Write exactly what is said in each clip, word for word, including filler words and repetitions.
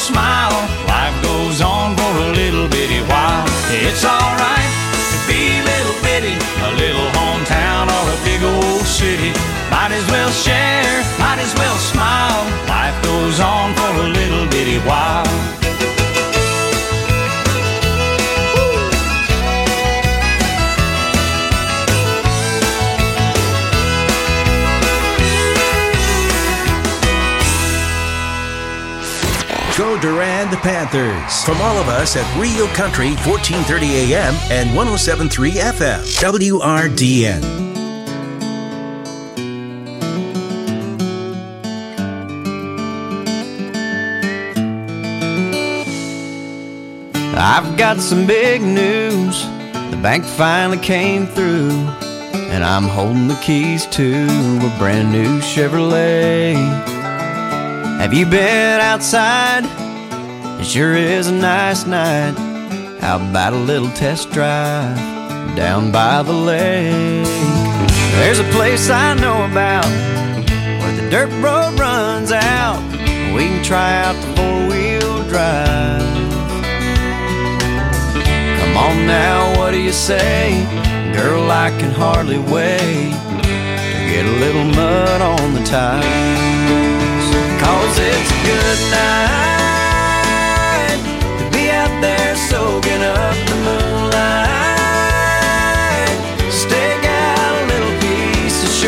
smile. Life goes on for a little bitty while. It's alright to be little bitty, a little hometown or a big old city. Might as well share, might as well smile. Life goes on for a little bitty while. Go Durand Panthers. From all of us at Real Country, fourteen thirty A M and one oh seven point three F M. W R D N. I've got some big news. The bank finally came through, and I'm holding the keys to a brand new Chevrolet. Have you been outside? It sure is a nice night. How about a little test drive down by the lake? There's a place I know about where the dirt road runs out. We can try out the four-wheel drive. Come on now, what do you say? Girl, I can hardly wait to get a little mud on the tires. Cause it's a good night to be out there soaking up the moonlight. Stake out a little piece of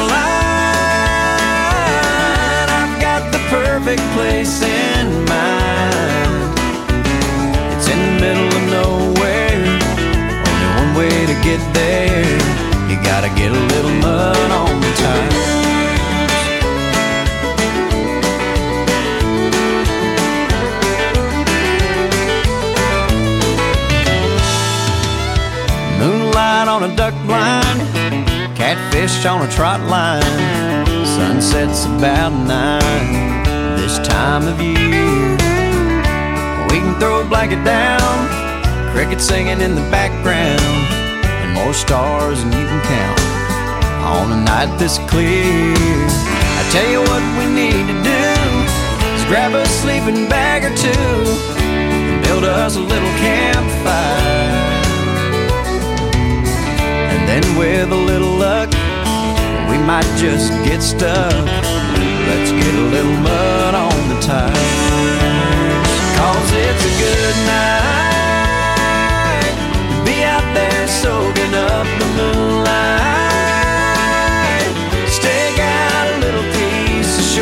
shoreline. I've got the perfect place in mind. It's in the middle of nowhere, only one way to get there. You gotta get a little mud on the tires. On a duck blind, catfish on a trot line. Sunset's about nine this time of year. We can throw a blanket down, crickets singing in the background, and more stars than you can count on a night this clear. I tell you what we need to do is grab a sleeping bag or two and build us a little campfire. Then with a little luck, we might just get stuck. Let's get a little mud on the tires. Cause it's a good night to be out there soaking up the moonlight. Stake out a little piece of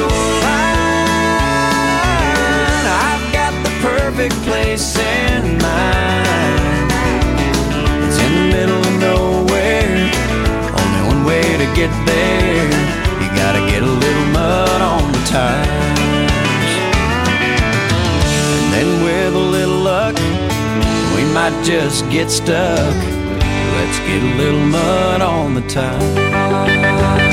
shoreline. I've got the perfect place in mind. It's in the middle of nowhere, way to get there. You gotta get a little mud on the tires. And then with a little luck, we might just get stuck. Let's get a little mud on the tires.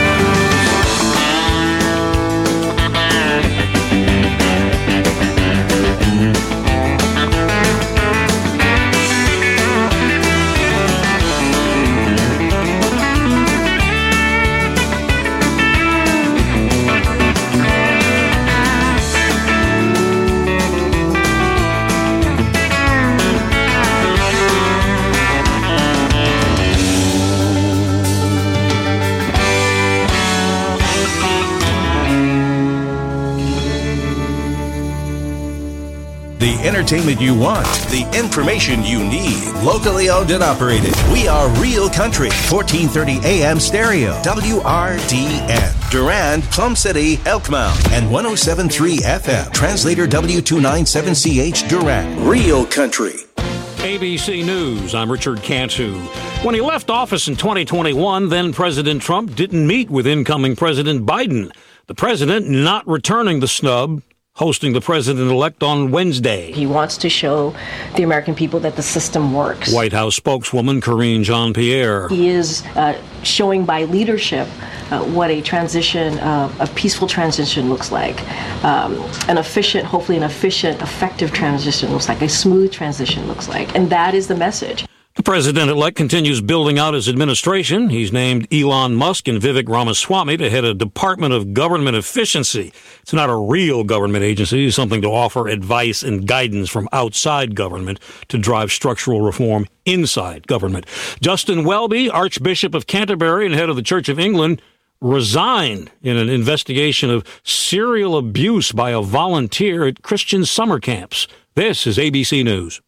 Entertainment you want, the information you need, locally owned and operated. We are Real Country, fourteen thirty A M stereo, W R D N. Durand, Plum City, Elkmount, and one oh seven point three F M. Translator W two ninety-seven C H Durand. Real Country. A B C News, I'm Richard Cantu. When he left office in twenty twenty-one, then President Trump didn't meet with incoming President Biden. The president not returning the snub, hosting the president-elect on Wednesday. He wants to show the American people that the system works. White House spokeswoman Karine Jean-Pierre. He is uh, showing by leadership uh, what a transition, uh, a peaceful transition looks like. Um, an efficient, hopefully an efficient, effective transition looks like. A smooth transition looks like. And that is the message. The president-elect continues building out his administration. He's named Elon Musk and Vivek Ramaswamy to head a Department of Government Efficiency. It's not a real government agency. It's something to offer advice and guidance from outside government to drive structural reform inside government. Justin Welby, Archbishop of Canterbury and head of the Church of England, resigned in an investigation of serial abuse by a volunteer at Christian summer camps. This is A B C News.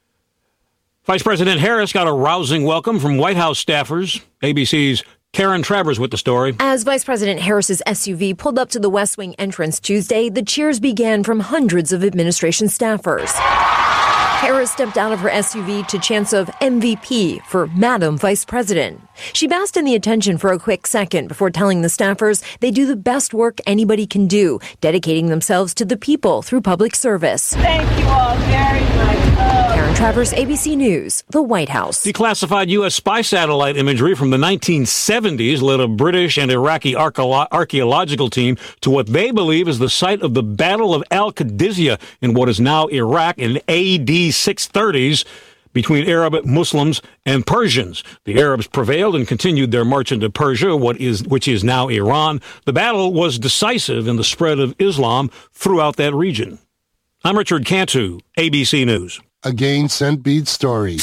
Vice President Harris got a rousing welcome from White House staffers. A B C's Karen Travers with the story. As Vice President Harris's S U V pulled up to the West Wing entrance Tuesday, the cheers began from hundreds of administration staffers. Harris stepped out of her S U V to chants of M V P for Madam Vice President. She basked in the attention for a quick second before telling the staffers they do the best work anybody can do, dedicating themselves to the people through public service. Thank you all very much. Oh. Karen Travers, A B C News, the White House. Declassified U S spy satellite imagery from the nineteen seventies led a British and Iraqi archeolo- archaeological team to what they believe is the site of the Battle of Al-Qadisiyah in what is now Iraq in A D six thirties between Arab Muslims and Persians. The Arabs prevailed and continued their march into Persia, what is, which is now Iran. The battle was decisive in the spread of Islam throughout that region. I'm Richard Cantu, A B C News. A gain scent bead story.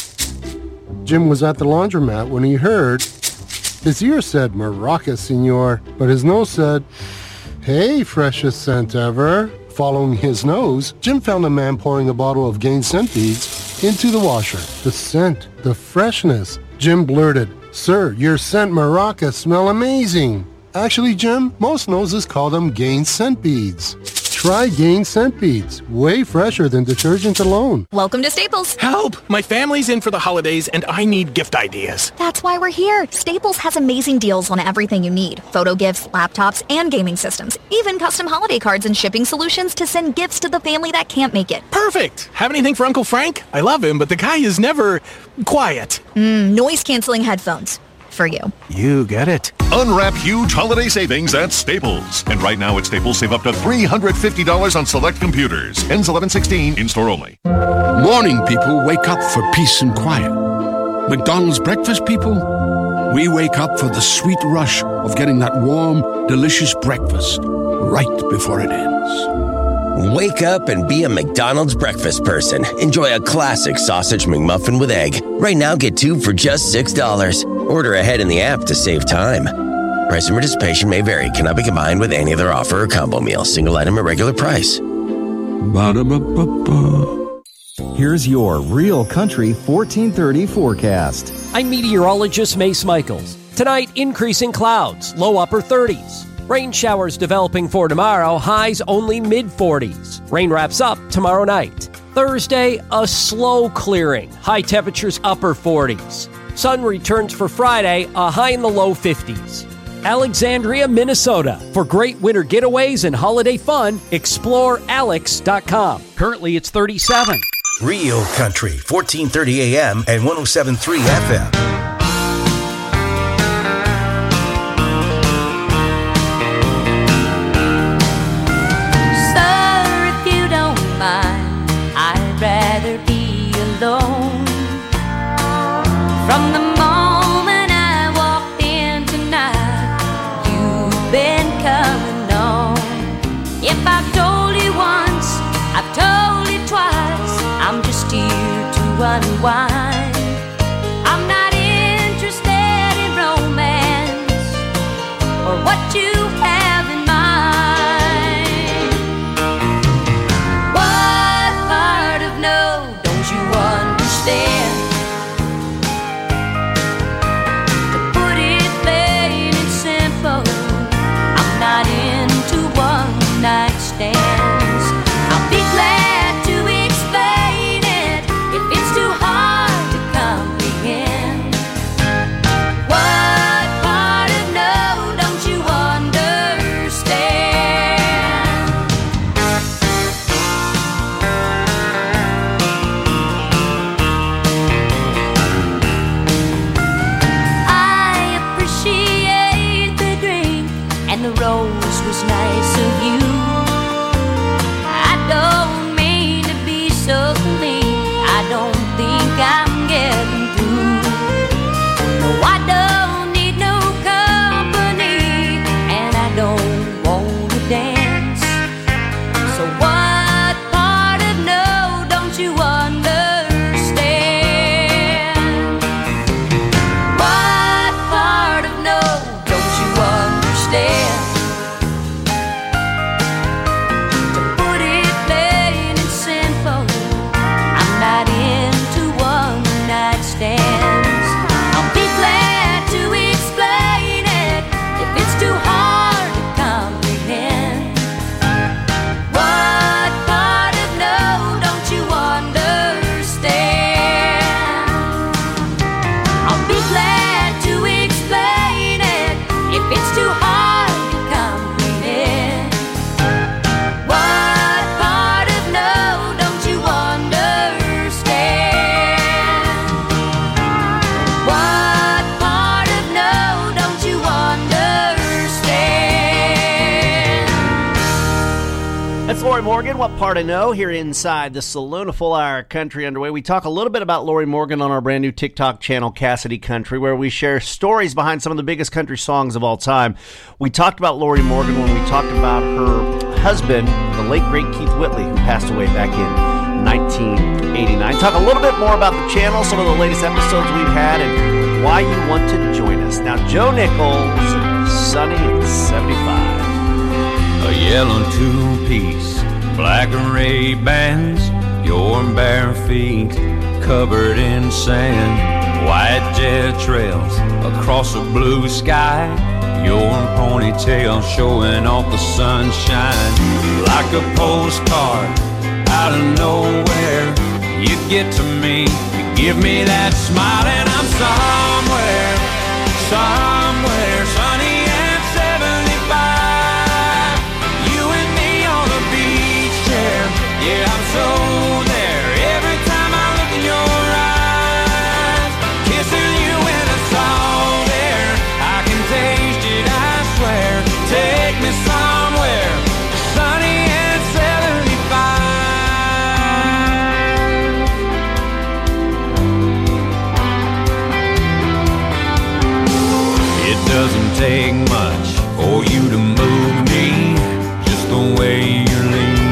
Jim was at the laundromat when he heard his ear said Maraca, senor, but his nose said, hey, freshest scent ever. Following his nose, Jim found a man pouring a bottle of Gain scent beads into the washer. The scent, the freshness. Jim blurted, sir, your scent Maraca smell amazing. Actually, Jim, most noses call them Gain scent beads. Try Gain scent beads. Way fresher than detergent alone. Welcome to Staples. Help! My family's in for the holidays and I need gift ideas. That's why we're here. Staples has amazing deals on everything you need. Photo gifts, laptops, and gaming systems. Even custom holiday cards and shipping solutions to send gifts to the family that can't make it. Perfect! Have anything for Uncle Frank? I love him, but the guy is never quiet. Mm, noise-canceling headphones. For you. You get it. Unwrap huge holiday savings at Staples. And right now at Staples, save up to three hundred fifty dollars on select computers. Ends eleven sixteen, in-store only. Morning people wake up for peace and quiet. McDonald's breakfast people, we wake up for the sweet rush of getting that warm, delicious breakfast right before it ends. Wake up and be a McDonald's breakfast person. Enjoy a classic sausage McMuffin with egg. Right now, get two for just six dollars. Order ahead in the app to save time. Price and participation may vary. Cannot be combined with any other offer or combo meal. Single item at regular price. Ba-da-ba-ba-ba. Here's your Real Country fourteen thirty forecast. I'm meteorologist Mace Michaels. Tonight, increasing clouds, low upper thirties. Rain showers developing for tomorrow, highs only mid-forties. Rain wraps up tomorrow night. Thursday, a slow clearing, high temperatures upper forties. Sun returns for Friday, a high in the low fifties. Alexandria, Minnesota. For great winter getaways and holiday fun, explore alex dot com. Currently, it's thirty-seven. Real Country, fourteen thirty A M and one oh seven point three F M. From the moment I walked in tonight, you've been coming on. If I've told you once, I've told you twice, I'm just here to unwind. I'm not interested in romance or what you have in mind. What part of no don't you understand? Night stands. I'll be glad to explain it if it's too hard to comprehend. What part of no don't you understand? I appreciate the drink and the rose was nice of you. Don't mean to be so mean. I don't think I'm getting through. Lori Morgan, What Part I Know, here inside the saloon. A full hour country underway. We talk a little bit about Lori Morgan on our brand new TikTok channel, Cassidy Country, where we share stories behind some of the biggest country songs of all time. We talked about Lori Morgan when we talked about her husband, the late, great Keith Whitley, who passed away back in nineteen eighty-nine. Talk a little bit more about the channel, some of the latest episodes we've had, and why you want to join us. Now, Joe Nichols, Sunny at seventy-five. A yellow two-piece, black Ray-Bans, your bare feet covered in sand, white jet trails across a blue sky, your ponytail showing off the sunshine. Like a postcard out of nowhere, you get to me, you give me that smile, and I'm somewhere, somewhere sunny and seventy-five. Yeah, I'm so there every time I look in your eyes. Kissing you and it's all there. I can taste it, I swear. Take me somewhere sunny and seventy-five. It doesn't take much for you to move me, just the way you're leaning.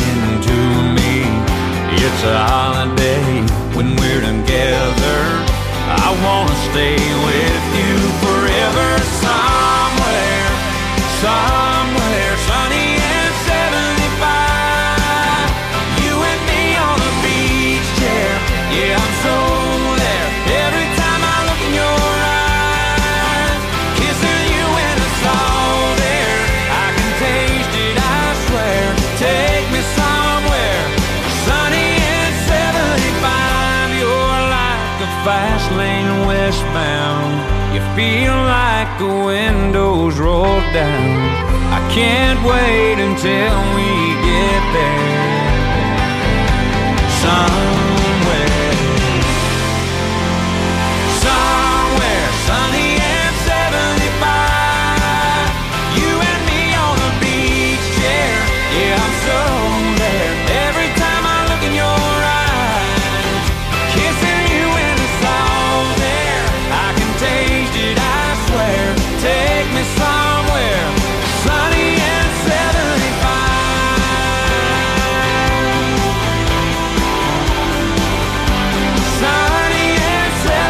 It's a holiday when we're together. I wanna stay with you forever. Somewhere, somewhere sunny and seventy-five. You and me on the beach chair. Yeah, I'm so there every time I look in your eyes. Kissing you and it's all there. I can taste it, I swear. Take me somewhere sunny. Fast lane westbound, you feel like the windows roll down. I can't wait until we get there. Somewhere, somewhere sunny and seventy-five. You and me on a beach chair. Yeah, I'm so there every time I look in your eyes. Kissing take me somewhere sunny and seventy-five. Sunny and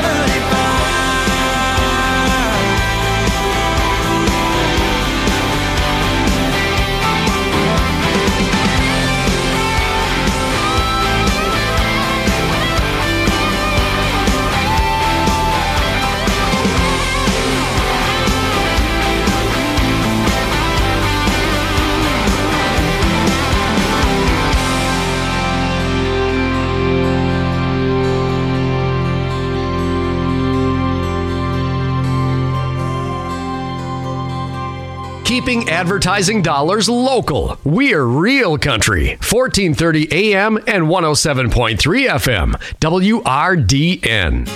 Keeping advertising dollars local. We're Real Country. fourteen thirty A M and one oh seven point three F M. W R D N.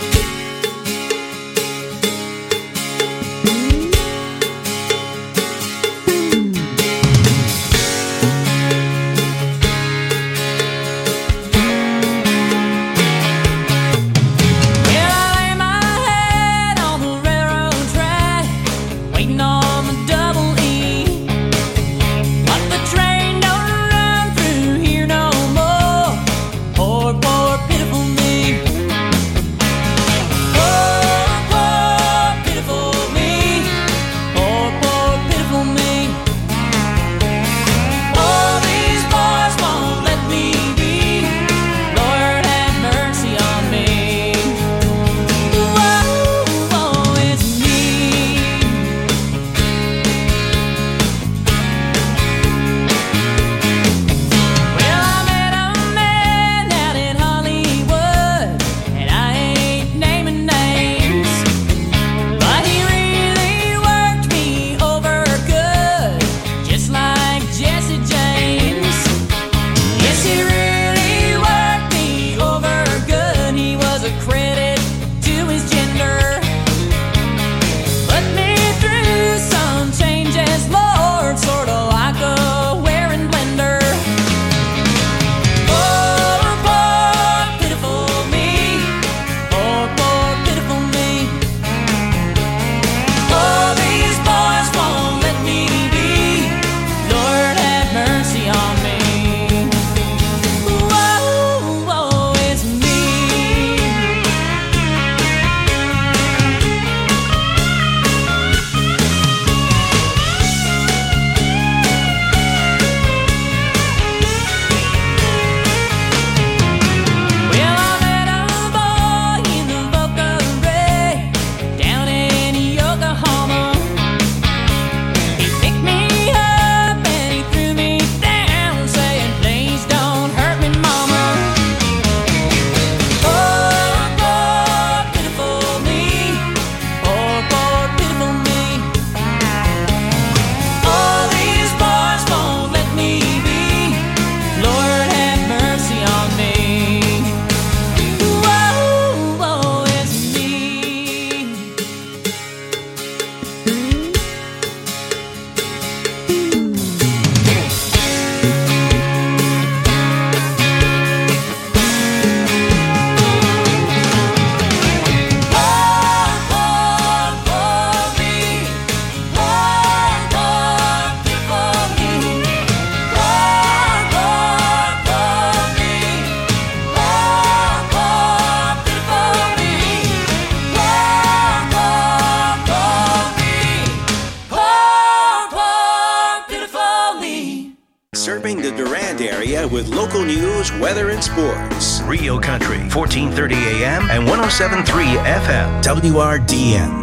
Durand area with local news, weather, and sports. Real Country, fourteen thirty A M and one oh seven point three F M. W R D N.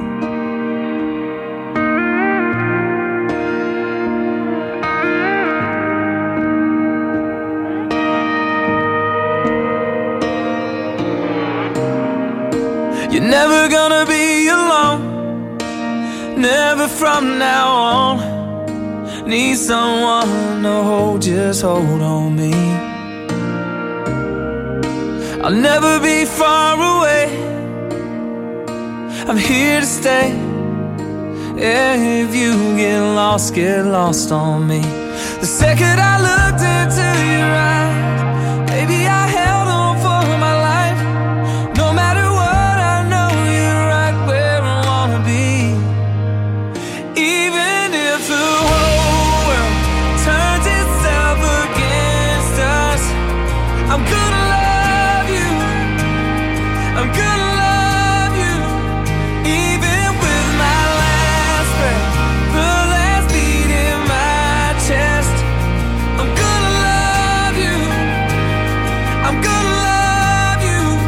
You're never gonna be alone, never from now on. Need someone to hold, just hold on me. I'll never be far away, I'm here to stay. Yeah, if you get lost, get lost on me. The second I looked into your eyes, baby, I held on for my life. No matter what, I know you're right where I wanna be. Even if the whole world turns itself against us, I'm gonna love you, I'm gonna love you. Even with my last breath, the last beat in my chest, I'm gonna love you, I'm gonna love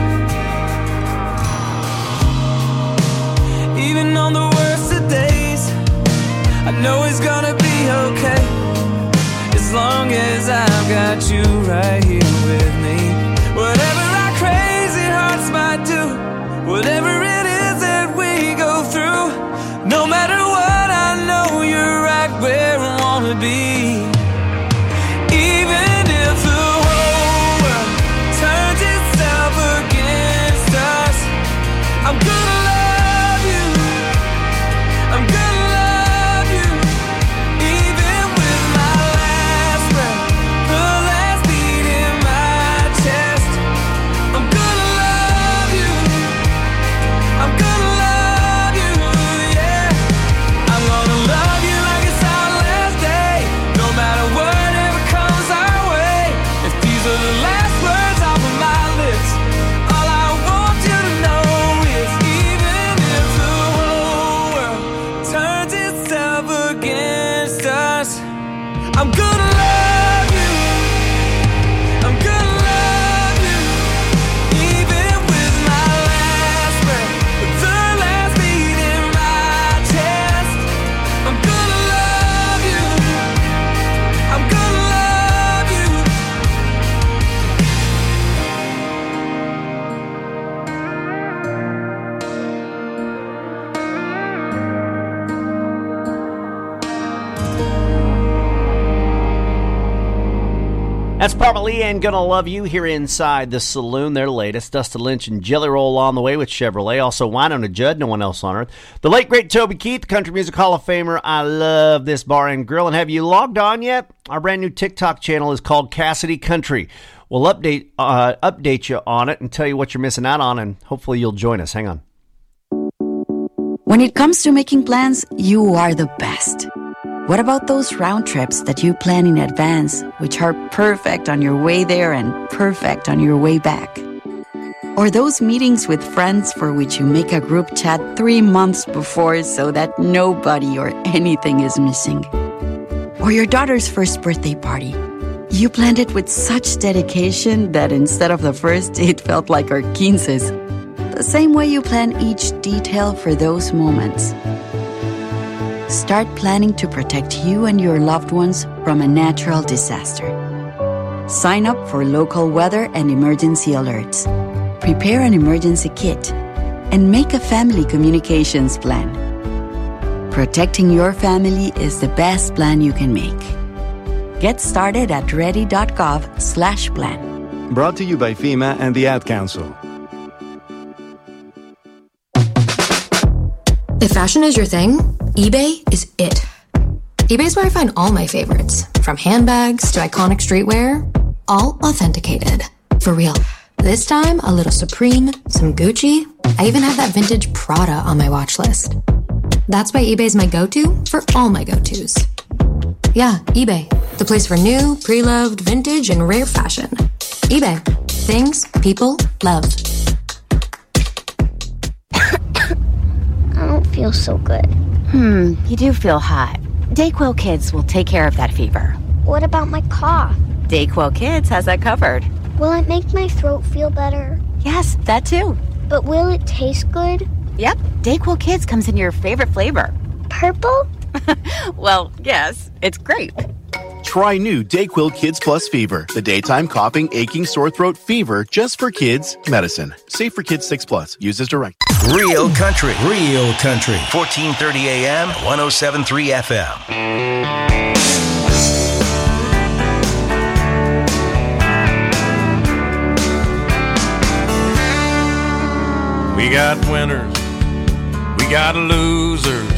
you. Even on the worst of days, I know it's gonna be okay, as long as I've got you right here with me. Whatever our crazy hearts might do, whatever it is that we go through, no matter what, I know you're right where I wanna be. Even if the whole world turns itself against us, I'm gonna love you, I'm gonna love you. Even with my last breath, the last beat in my chest, I'm gonna love you, I'm gonna love you, yeah. I'm gonna love you like it's our last day, no matter whatever comes our way. If these are the last words off of my lips, all I want you to know is even if the whole world turns itself against us, I'm gonna love you, I'm gonna love you. Even with my last breath, the last beat in my chest, I'm gonna love you, I'm gonna love you. That's Barbara Lee and Gonna Love You here inside the saloon. Their latest, Dustin Lynch and Jelly Roll on the way with Chevrolet. Also, Wynonna Judd, no one else on earth. The late, great Toby Keith, Country Music Hall of Famer. I love this bar and grill. And have you logged on yet? Our brand new TikTok channel is called Cassidy Country. We'll update, uh, update you on it and tell you what you're missing out on, and hopefully you'll join us. Hang on. When it comes to making plans, you are the best. What about those round trips that you plan in advance, which are perfect on your way there and perfect on your way back? Or those meetings with friends for which you make a group chat three months before so that nobody or anything is missing? Or your daughter's first birthday party. You planned it with such dedication that instead of the first, it felt like our quinces. The same way you plan each detail for those moments. Start planning to protect you and your loved ones from a natural disaster. Sign up for local weather and emergency alerts. Prepare an emergency kit. And make a family communications plan. Protecting your family is the best plan you can make. Get started at ready.gov slash plan. Brought to you by FEMA and the Ad Council. If fashion is your thing, eBay is it. eBay's where I find all my favorites, from handbags to iconic streetwear, all authenticated. For real. This time, a little Supreme, some Gucci. I even have that vintage Prada on my watch list. That's why eBay's my go-to for all my go-tos. Yeah, eBay. The place for new, pre-loved, vintage, and rare fashion. eBay. Things people love. I don't feel so good. Hmm, you do feel hot. Dayquil Kids will take care of that fever. What about my cough? Dayquil Kids has that covered. Will it make my throat feel better? Yes, that too. But will it taste good? Yep, Dayquil Kids comes in your favorite flavor. Purple? Well, yes, it's grape. Try new Dayquil Kids Plus Fever, the daytime coughing, aching, sore throat fever just for kids medicine. Safe for kids six plus. Use as directed. Real country, real country. fourteen thirty A M, one oh seven point three F M. We got winners, we got losers,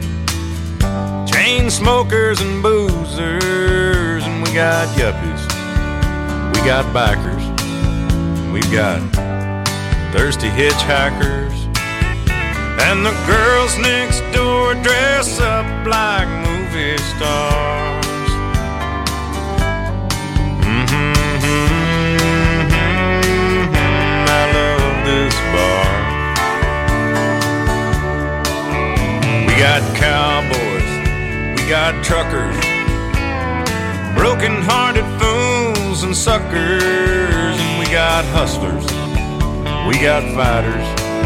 chain smokers and boozers, and we got yuppies, we got bikers, we've got thirsty hitchhikers, and the girls next door dress up like movie stars. Mm-hmm, mm-hmm, I love this bar. We got cowboys, we got truckers, broken-hearted fools and suckers, and we got hustlers, we got fighters,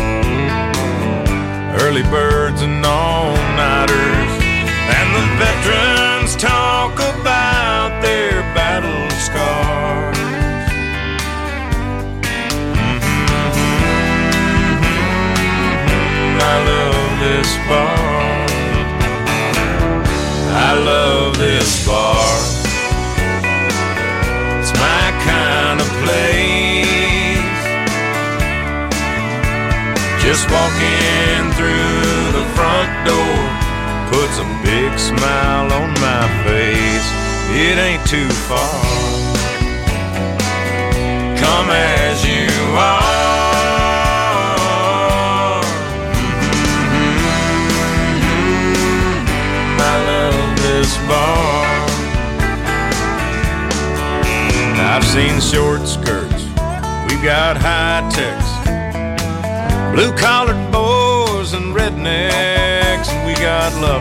early birds and all-nighters, and the veterans talk about their battle scars. Mm-hmm, I love this bar. I love this bar. It's my kind of place. Just walking through the front door puts a big smile on my face. It ain't too far. Come as you are. This bar. I've seen short skirts, we've got high techs, blue collared boys and rednecks, and we got lovers